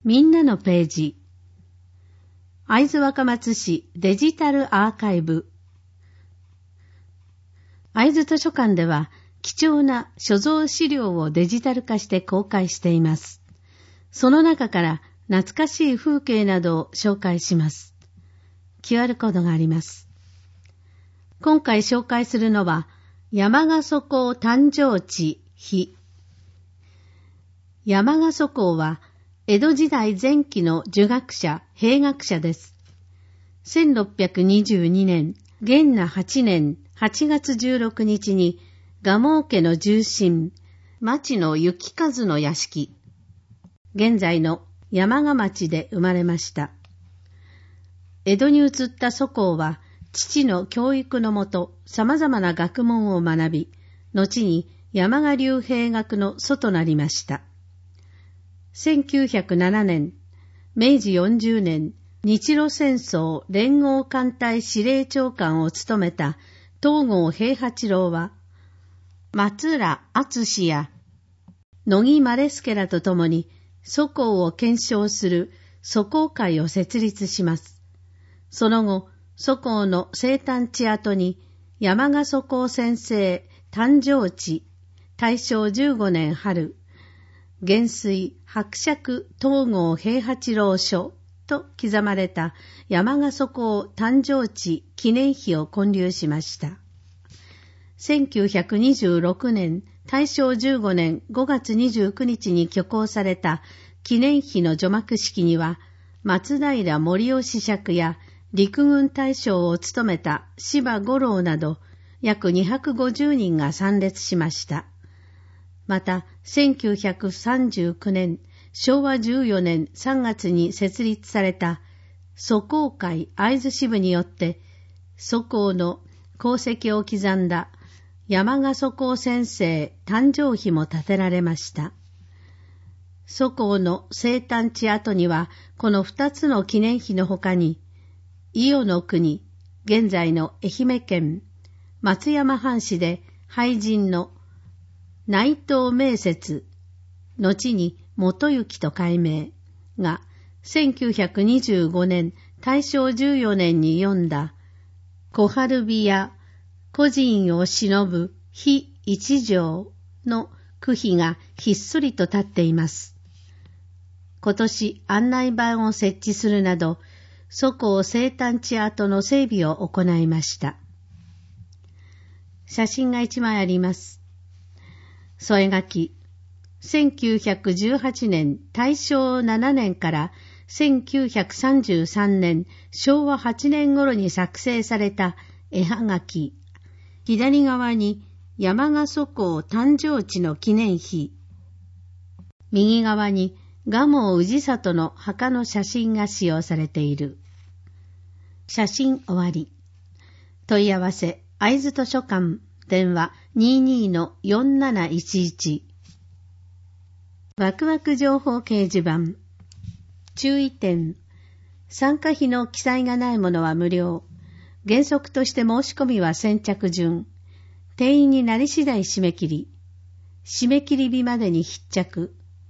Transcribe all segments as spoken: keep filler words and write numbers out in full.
みんなのページ。会津若松市デジタルアーカイブ。会津図書館では貴重な所蔵資料をデジタル化して公開しています。その中から懐かしい風景などを紹介します。キューアール コードがあります。今回紹介するのは山賀祖公誕生地碑。山賀祖公は江戸時代前期の儒学者、兵学者です。せんろっぴゃくにじゅうにねん、元和はちねんはちがつじゅうろくにちに、蒲生家の重臣、町野幸和の屋敷、現在の山賀町で生まれました。江戸に移った祖公は、父の教育のもと、様々な学問を学び、後に山賀流兵学の祖となりました。せんきゅうひゃくななねん、めいじよんじゅうねん、日露戦争連合艦隊司令長官を務めた東郷平八郎は、松浦敦や乃木稀助らと共に祖公を検証する祖公会を設立します。その後、祖公の生誕地跡に山賀祖公先生誕生地、大正じゅうごねん春、元帥伯爵東郷平八郎書と刻まれた山賀祖公誕生地記念碑を建立しました。せんきゅうひゃくにじゅうろくねん大正じゅうごねんごがつにじゅうくにちに挙行された記念碑の除幕式には、松平盛雄子爵や陸軍大将を務めた柴五郎など約にひゃくごじゅうにんが参列しました。また、せんきゅうひゃくさんじゅうきゅうねん、しょうわじゅうよねんさんがつに設立された祖公会会津支部によって、祖公の功績を刻んだ山賀祖公先生誕生碑も建てられました。祖公の生誕地跡には、この二つの記念碑のほかに、伊予の国、現在の愛媛県、松山藩士で俳人の内藤明節、後に元行と改名が、せんきゅうひゃくにじゅうごねん大正じゅうよねんに読んだ小春日や故人を偲ぶ碑一条の句碑がひっそりと立っています。今年案内板を設置するなど、祖公生誕地跡の整備を行いました。写真が一枚あります。添え書き、せんきゅうひゃくじゅうはちねん大正ななねんからせんきゅうひゃくさんじゅうさんねんしょうわはちねん頃に作成された絵はがき。左側に山賀祖公誕生地の記念碑。右側に蒲生氏里の墓の写真が使用されている。写真終わり。問い合わせ、会津図書館、電話 にじゅうにのよんなないちいち。ワクワク情報掲示板。注意点。参加費の記載がないものは無料。原則として申し込みは先着順。定員になり次第締め切り。締め切り日までに必着。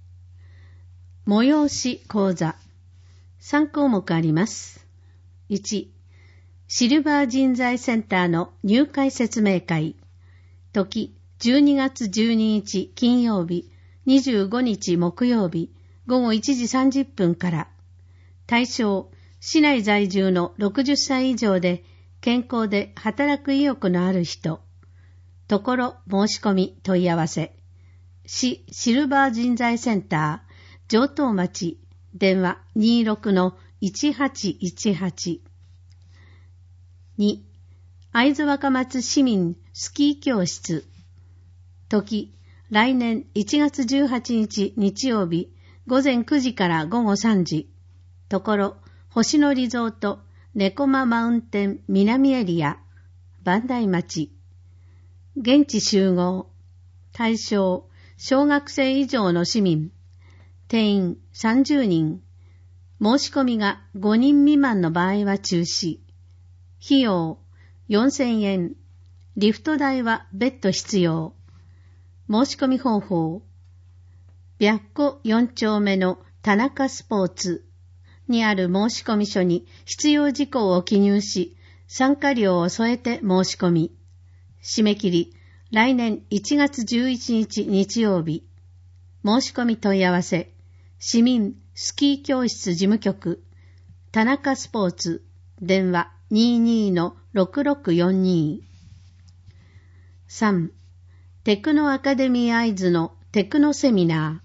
催し講座。さんこうもくあります。いち、シルバー人材センターの入会説明会。時、じゅうにがつじゅうににち金曜日、にじゅうごにち木曜日、ごごいちじさんじゅっぷんから。対象、市内在住のろくじゅっさい以上で、健康で働く意欲のある人。ところ申し込み問い合わせ。市シルバー人材センター、城東町、電話 にじゅうろくのいちはちいちはち。に、会津若松市民スキー教室。時、来年いちがつじゅうはちにち日曜日、午前くじからごごさんじ。ところ、星野リゾート、猫間マウンテン南エリア、磐梯町。現地集合。対象、小学生以上の市民。定員さんじゅうにん。申し込みがごにん未満の場合は中止。費用よんせんえん。リフト代は別途必要。申し込み方法。白子よんちょうめの田中スポーツにある申込書に必要事項を記入し、参加料を添えて申し込み、締め切り、来年いちがつじゅういちにち日曜日。申し込み問い合わせ、市民スキー教室事務局、田中スポーツ、電話 にじゅうにのろくろくよんに。さん. テクノアカデミーアイズのテクノセミナ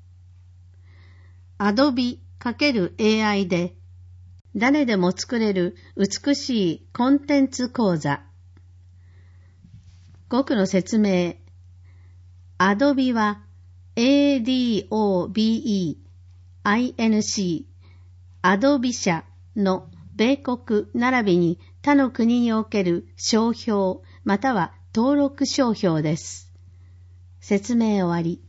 ー。アドビ×エーアイ で誰でも作れる美しいコンテンツ講座。語句の説明。アドビは エーディーオービーイーアイエヌシー アドビ社の米国並びに他の国における商標または登録商標です。説明終わり。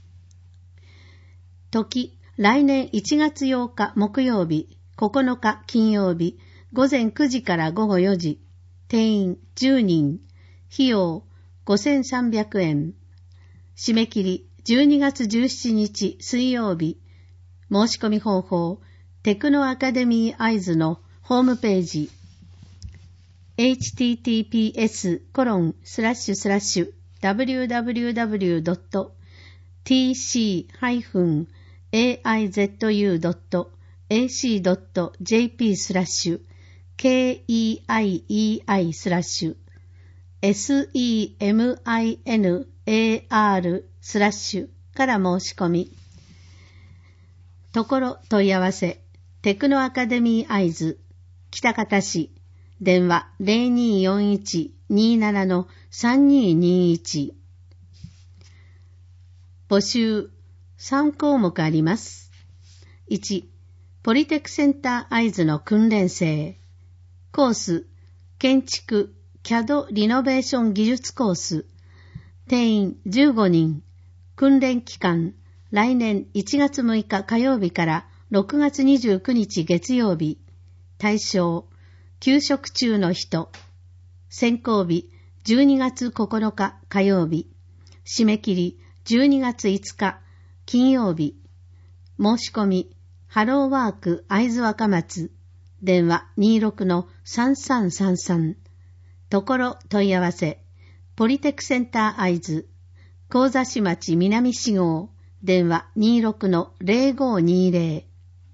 時、来年いちがつようか木曜日、ここのか金曜日、午前くじから午後よじ、定員じゅうにん、費用ごせんさんびゃくえん、締め切りじゅうにがつじゅうしちにち水曜日、申し込み方法、テクノアカデミーアイズのホームページ、エイチティーティーピーエスコロンスラッシュスラッシュダブリューダブリューダブリュードットティーシーハイフンエーアイゼットユードットエーシードットジェーピースラッシュケーイーアイイーアイスラッシュエスイーエムアイエヌエーアールスラッシュから申し込み。ところ問い合わせ、テクノアカデミーアイズ、北方市、電話 ゼロにーよんいちにーななのさんにーにーいち。募集さんこうもくあります。いち. ポリテクセンターアイズの訓練生。コース、建築、キャド リノベーション技術コース。定員じゅうごにん。訓練期間、来年いちがつむいか火曜日からろくがつにじゅうくにち月曜日。対象、休職中の人。選考日、じゅうにがつここのか火曜日。締め切り、じゅうにがついつか金曜日。申し込み、ハローワーク会津若松。電話 にじゅうろくのさんさんさんさん。ところ問い合わせ、ポリテクセンター会津、神座市町南市号、電話 にじゅうろくのゼロごにーゼロ。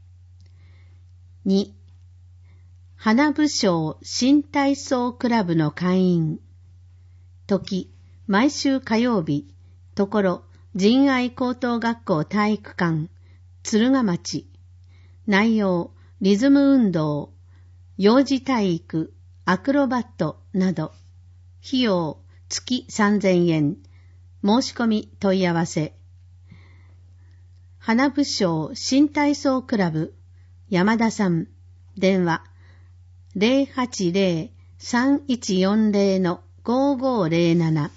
に. 花武将新体操クラブの会員。時、毎週火曜日、ところ、仁愛高等学校体育館、敦賀町。内容、リズム運動、幼児体育、アクロバットなど。費用、月さんぜんえん。申し込み問い合わせ。花武将新体操クラブ、山田さん。電話、ゼロはちゼロ さんいちよんゼロのごーごーゼロなな。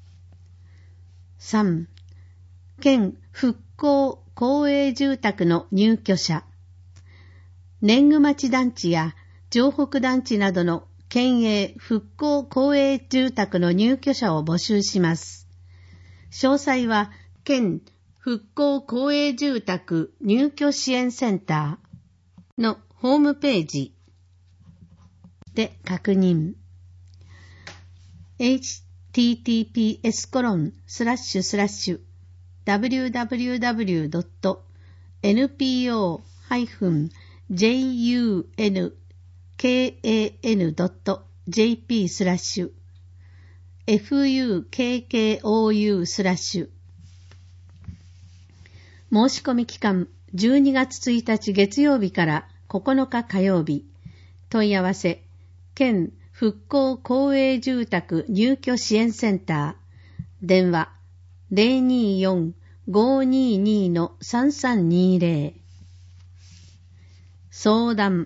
さん. 県復興公営住宅の入居者。年貢町団地や城北団地などの県営復興公営住宅の入居者を募集します。詳細は県復興公営住宅入居支援センターのホームページで確認。エイチティーティーピーエスコロンスラッシュスラッシュダブリューダブリューダブリュードットエヌピーオーハイフンジェイユーエヌケーエーエヌドットジェーピースラッシュエフユーケーケーオーユースラッシュ。申し込み期間じゅうにがつついたち月曜日からここのか火曜日。問い合わせ、県復興公営住宅入居支援センター。電話、ゼロにーよん ごーにーにーのさんさんにーゼロ。相談。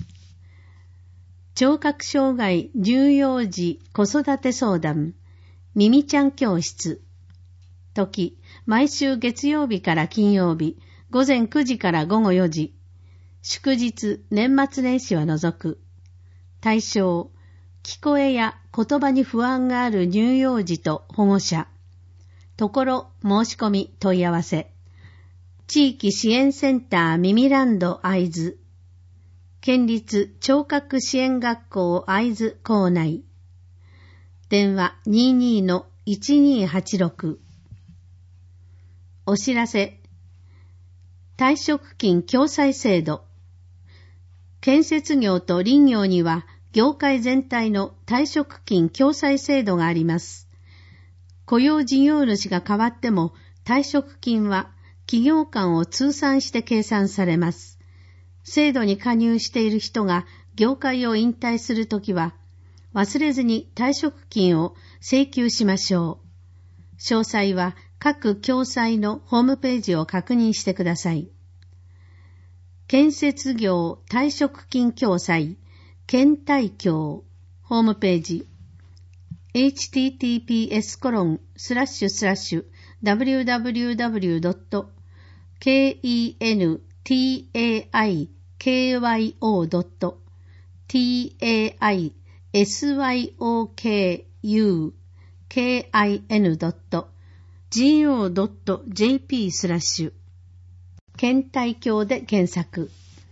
聴覚障害乳幼児子育て相談、みみちゃん教室。時、毎週月曜日から金曜日、午前くじから午後よじ。祝日、年末年始は除く。対象、聞こえや言葉に不安がある乳幼児と保護者。ところ、申し込み問い合わせ。 地域支援センターミミランド会津、県立聴覚支援学校会津校内、電話 にじゅうに のいちにーはちろく。お知らせ、退職金共済制度。建設業と林業には業界全体の退職金共済制度があります。雇用事業主が変わっても退職金は企業間を通算して計算されます。制度に加入している人が業界を引退するときは忘れずに退職金を請求しましょう。詳細は各共済のホームページを確認してください。建設業退職金共済県退協ホームページ エイチティーティーピーエスコロンスラッシュスラッシュダブリューダブリューダブリュードットケンタイキョードットティーエーアイエスワイオーケーユーケーアイエヌドットジーオードットジェーピー スラッシュ県退協で検索。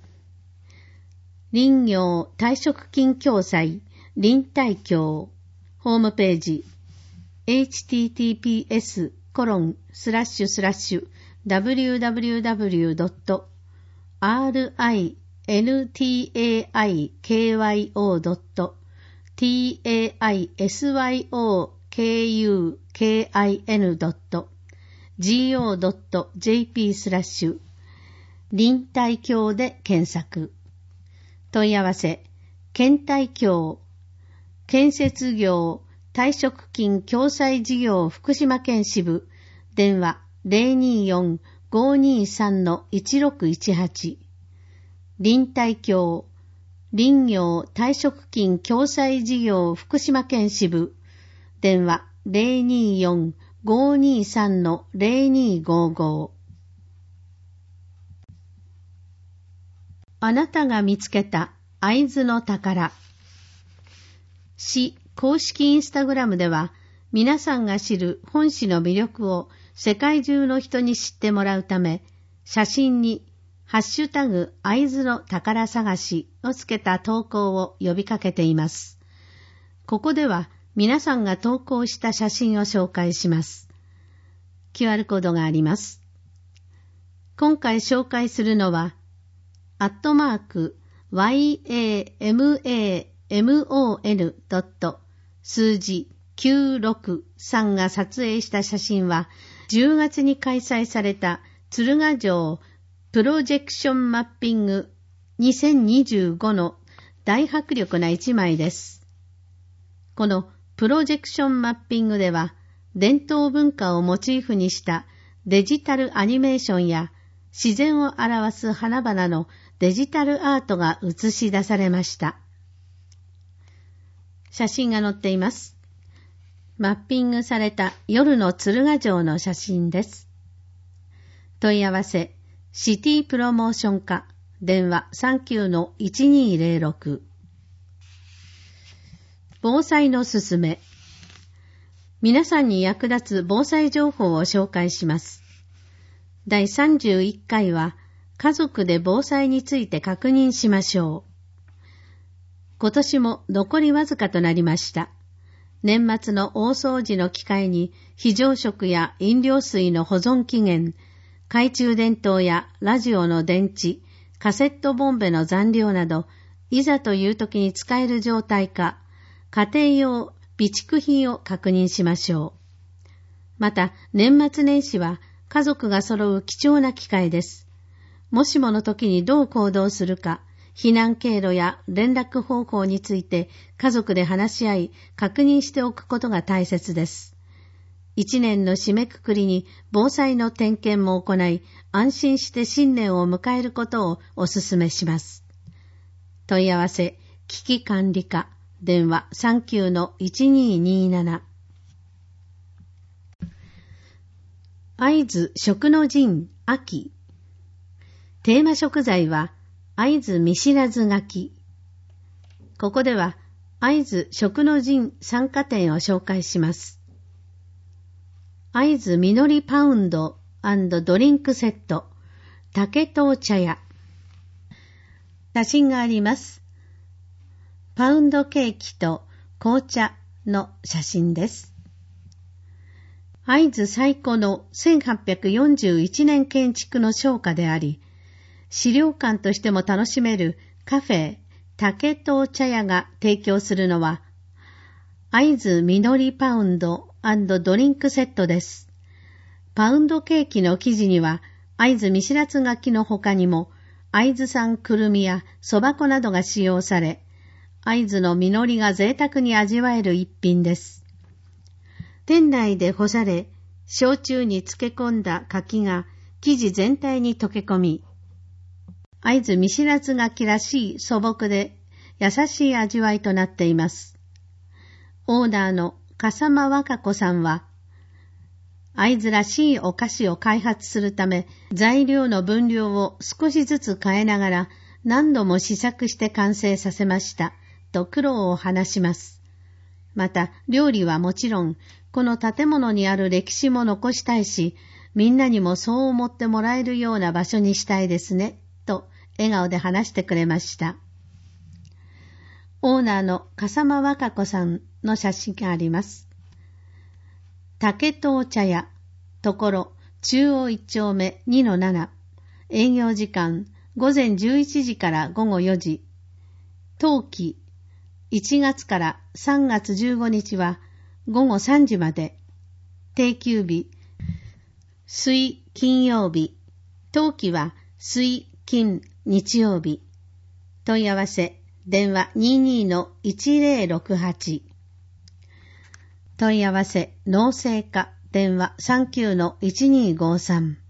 林業退職金共済林退協ホームページ エイチティーティーピーエスコロンスラッシュスラッシュダブリューダブリューダブリュードットアールアイエヌティーエーアイケーワイオードットティーエーアイエスワイオーケーユーケーアイエヌドットジーオードットジェーピー スラッシュ林退協で検索。問い合わせ、県退協、建設業退職金共済事業福島県支部、電話 ゼロにーよん ごーにーさん のいちろくいちはち、林退協、林業退職金共済事業福島県支部、電話 ゼロにーよん ごーにーさん のゼロにーごーごー。あなたが見つけた会津の宝。市公式インスタグラムでは皆さんが知る本市の魅力を世界中の人に知ってもらうため、写真にハッシュタグ会津の宝探しをつけた投稿を呼びかけています。ここでは皆さんが投稿した写真を紹介します。キューアール コードがあります。今回紹介するのはアットマーク ワイエーエムエーエムオーエヌ ドット数字きゅうろくさんが撮影した写真はじゅうがつに開催された鶴ヶ城プロジェクションマッピングにせんにじゅうごの大迫力な一枚です。このプロジェクションマッピングでは伝統文化をモチーフにしたデジタルアニメーションや自然を表す花々のデジタルアートが映し出されました。写真が載っています。マッピングされた夜の鶴ヶ城の写真です。問い合わせ、シティプロモーション課、電話 さんきゅうのいちにーぜろろく。防災のすすめ。皆さんに役立つ防災情報を紹介します。だいさんじゅういっかいは、家族で防災について確認しましょう。今年も残りわずかとなりました。年末の大掃除の機会に非常食や飲料水の保存期限、懐中電灯やラジオの電池、カセットボンベの残量など、いざという時に使える状態か、家庭用備蓄品を確認しましょう。また、年末年始は家族が揃う貴重な機会です。もしもの時にどう行動するか、避難経路や連絡方法について家族で話し合い、確認しておくことが大切です。一年の締めくくりに防災の点検も行い、安心して新年を迎えることをお勧めします。問い合わせ、危機管理課、電話 さんきゅうのいちにーにーなな。会津食の陣秋。テーマ食材は会津見知らず柿。ここでは会津食の陣参加店を紹介します。会津みのりパウンド&ドリンクセット竹藤茶屋。写真があります。パウンドケーキと紅茶の写真です。会津最古のせんはっぴゃくよんじゅういちねん建築の商家であり、資料館としても楽しめるカフェ竹藤茶屋が提供するのは、会津みのりパウンド&ドリンクセットです。パウンドケーキの生地には、会津見知らず柿の他にも、会津産くるみやそば粉などが使用され、会津の実りが贅沢に味わえる一品です。店内で干され、焼酎に漬け込んだ柿が生地全体に溶け込み、会津見知らず柿らしい素朴で優しい味わいとなっています。オーナーの笠間和歌子さんは、会津らしいお菓子を開発するため、材料の分量を少しずつ変えながら何度も試作して完成させました、と苦労を話します。また、料理はもちろん、この建物にある歴史も残したいし、みんなにもそう思ってもらえるような場所にしたいですね、と笑顔で話してくれました。オーナーの笠間和歌子さんの写真があります。竹藤茶屋、ところ、中央一丁目 にのなな、営業時間、午前じゅういちじから午後よじ、当期、いちがつからさんがつじゅうごにちは午後さんじまで、定休日、水金曜日、当期は水金日曜日、問い合わせ、電話 にじゅうにのいちぜろろくはち、問い合わせ、農政課、電話 さんじゅうきゅうのいちにーごさん。